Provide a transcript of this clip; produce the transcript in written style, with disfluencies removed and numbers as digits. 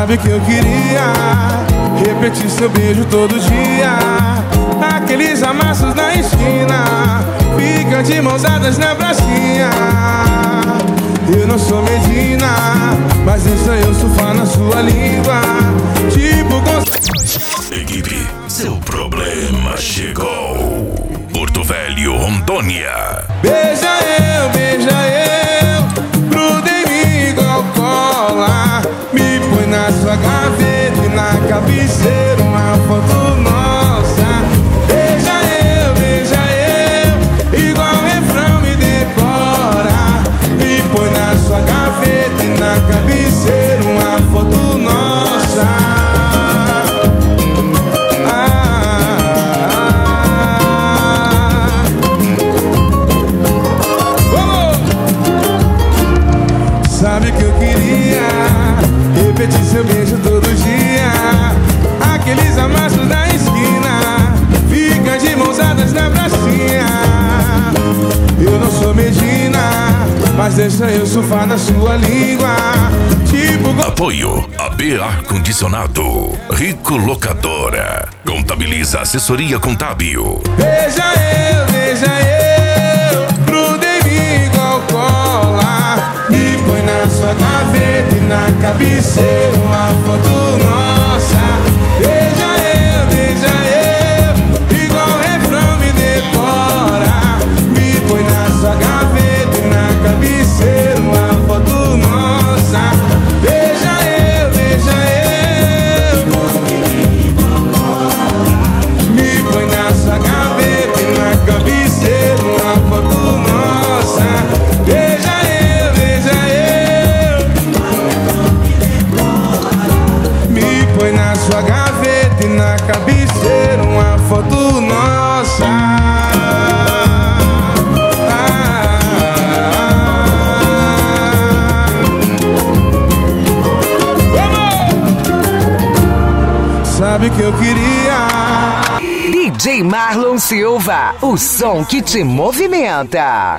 Sabe que eu queria repetir seu beijo todo dia. Aqueles amassos na esquina, ficam de mãos dadas na pracinha. Eu não sou Medina, mas deixa eu surfar na sua língua. Tipo Equipe, seu problema chegou. Porto Velho, Rondônia. Beija eu, gruda em mim igual cola. Me põe na sua gaveta e na cabeceira uma foto nossa. Beija eu, igual refrão me decora. Me põe na sua gaveta e na cabeceira uma foto nossa. Sabe que eu queria repetir seu beijo todo dia. Aqueles amassos na esquina, fica de mãos dadas na pracinha. Eu não sou Medina, mas deixa eu surfar na sua língua. Tipo Apoio AB Ar-Condicionado, Rico Locadora, Contabiliza Assessoria Contábil. Beija eu, gruda em mim igual cola. Me põe na sua gaveta e na cabeceira uma foto nossa. Beija eu, igual refrão me decora. Me põe na sua gaveta e na cabeceira uma foto nossa. Beija eu, me põe na sua gaveta e na cabeceira uma foto nossa. Beija eu, me põe na sua gaveta e na cabeceira uma foto nossa. Sabe que eu queria. DJ Marlon Silva, o som que te movimenta.